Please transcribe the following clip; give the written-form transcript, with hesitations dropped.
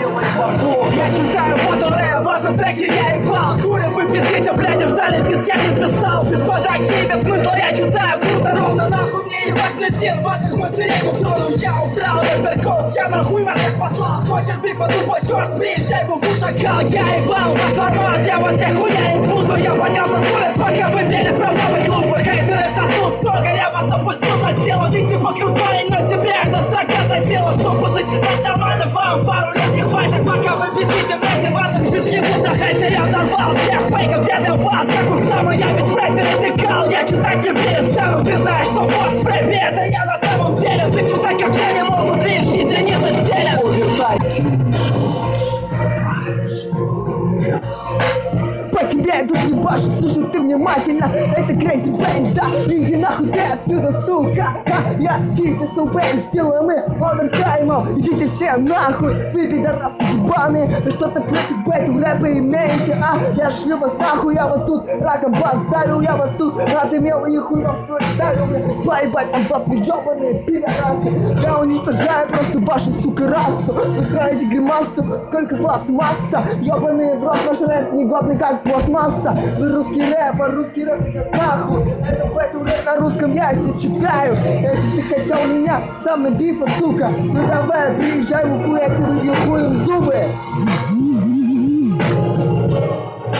Я читаю воду рэп, ваши треки я играл. Курим, вы пиздите, блядь, ждали, диск я не писал. Без подачи и без смысла я читаю круто, ровно нахуй мне ебать плетин ваших матерей культуру. Я убрал рэперков, я нахуй вас всех послал. Хочешь бифа, тупо черт, приезжай, бufу шакал. Я ебал ваш формат, я вас всех хуя и буду. Я поднялся с улиц, пока вы пели про новый клуб. Хейтеры сосут столько, я вас опустил за тело. Ты типа крутой, но тебе эта строка задела. Чтобы зачитать нормально, вам пару лет не хватит. Пока вы пиздите, блядь, ваших жизней будто хейтер. Я взорвал всех фейков, я для вас, как Усама. Я ведь в рэпе натекал, я читать не перестану. Ты знаешь, что босс в рэпе, это я на самом деле. Ты читай, как я не могут, лишь единицы стелят. По тебе я тут ебашу, слушай ты внимательно. Это Crazy Brain, да? Иди нахуй ты отсюда, сука. Я Витя Супейн, сделаем мы овертаймом. Идите все нахуй, вы пидорасы ебаные. Вы что-то против бэйту рэпа имеете, Я шлю вас нахуй, я вас тут раком поставил. Я вас тут отымел и хуй вам все ставил. Мне поебать на вас, вы ебаные пидорасы. Я уничтожаю просто вашу, сука, расу. Вы строите гримасу, сколько вас масса. Ебаные в рот, ваш рэп негодный как пластмасса. Вы русский рэп идет нахуй. Это бэйту рэп на русском я здесь читаю. Если ты хотел меня сам на бифа, сука, ну давай, приезжай в Уфу, я тебе выбью хуем зубы.